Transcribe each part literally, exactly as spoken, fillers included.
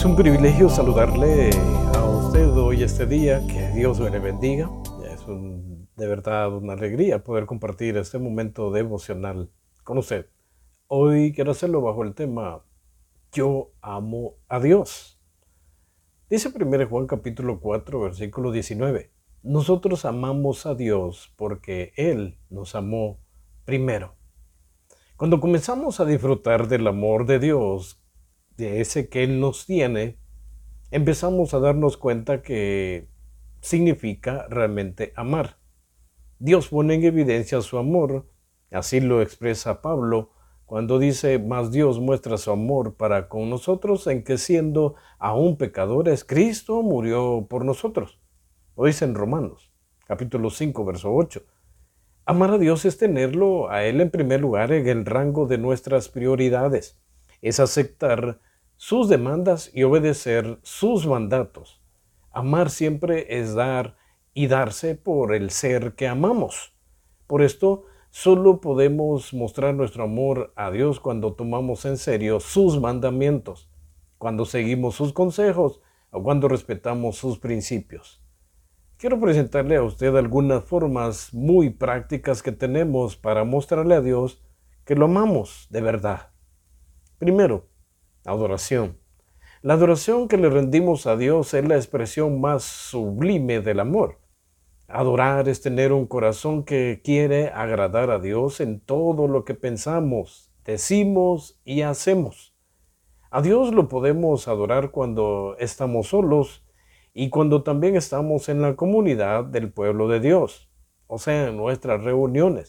un privilegio saludarle a usted hoy este día, que Dios me le bendiga. Es un, de verdad una alegría poder compartir este momento devocional con usted. Hoy quiero hacerlo bajo el tema Yo amo a Dios. Dice primero Juan capítulo cuatro, versículo diecinueve. Nosotros amamos a Dios porque Él nos amó primero. Cuando comenzamos a disfrutar del amor de Dios, de ese que Él nos tiene, empezamos a darnos cuenta que significa realmente amar. Dios pone en evidencia su amor, así lo expresa Pablo cuando dice, mas Dios muestra su amor para con nosotros en que siendo aún pecadores, Cristo murió por nosotros. Lo dice en Romanos, capítulo cinco, verso ocho. Amar a Dios es tenerlo a Él en primer lugar en el rango de nuestras prioridades. Es aceptar sus demandas y obedecer sus mandatos. Amar siempre es dar y darse por el ser que amamos. Por esto, solo podemos mostrar nuestro amor a Dios cuando tomamos en serio sus mandamientos, cuando seguimos sus consejos o cuando respetamos sus principios. Quiero presentarle a usted algunas formas muy prácticas que tenemos para mostrarle a Dios que lo amamos de verdad. Primero, adoración. La adoración que le rendimos a Dios es la expresión más sublime del amor. Adorar es tener un corazón que quiere agradar a Dios en todo lo que pensamos, decimos y hacemos. A Dios lo podemos adorar cuando estamos solos y cuando también estamos en la comunidad del pueblo de Dios, o sea, en nuestras reuniones.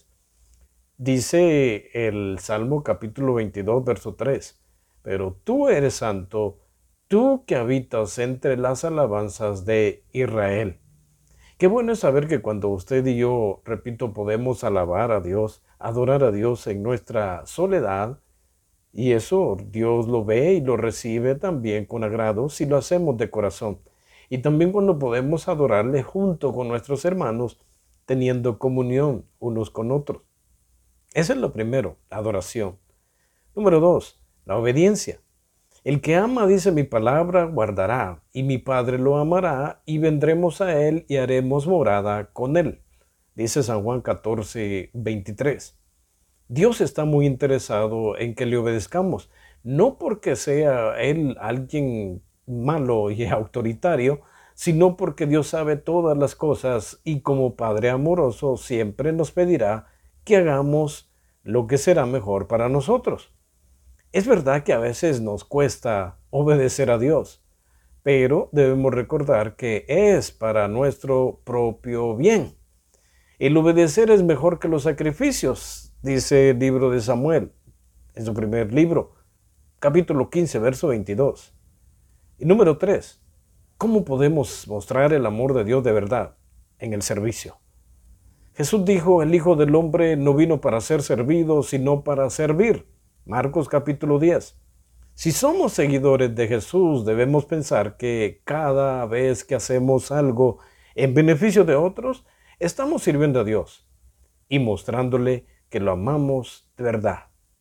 Dice el Salmo capítulo veintidós, verso tres. Pero tú eres santo, tú que habitas entre las alabanzas de Israel. Qué bueno es saber que cuando usted y yo, repito, podemos alabar a Dios, adorar a Dios en nuestra soledad, y eso Dios lo ve y lo recibe también con agrado si lo hacemos de corazón. Y también cuando podemos adorarle junto con nuestros hermanos, teniendo comunión unos con otros. Eso es lo primero, la adoración. Número dos, la obediencia. El que ama, dice, mi palabra guardará, y mi Padre lo amará, y vendremos a él y haremos morada con él. Dice San Juan catorce, veintitrés. Dios está muy interesado en que le obedezcamos, no porque sea él alguien malo y autoritario, sino porque Dios sabe todas las cosas y como Padre amoroso siempre nos pedirá que hagamos lo que será mejor para nosotros. Es verdad que a veces nos cuesta obedecer a Dios, pero debemos recordar que es para nuestro propio bien. El obedecer es mejor que los sacrificios, dice el libro de Samuel, en su primer libro, capítulo quince, verso veintidós. Y número tres, ¿cómo podemos mostrar el amor de Dios de verdad? En el servicio. Jesús dijo, el Hijo del Hombre no vino para ser servido, sino para servir. Marcos capítulo diez. Si somos seguidores de Jesús, debemos pensar que cada vez que hacemos algo en beneficio de otros, estamos sirviendo a Dios y mostrándole que lo amamos de verdad.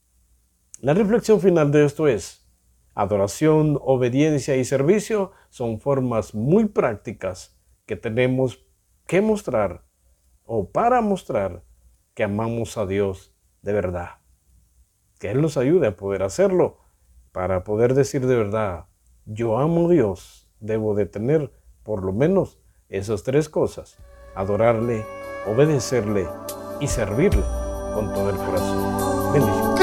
La reflexión final de esto es, adoración, obediencia y servicio son formas muy prácticas que tenemos que mostrar o para mostrar que amamos a Dios de verdad. Que Él nos ayude a poder hacerlo. Para poder decir de verdad, yo amo a Dios, debo de tener por lo menos esas tres cosas. Adorarle, obedecerle y servirle con todo el corazón. Bendiciones.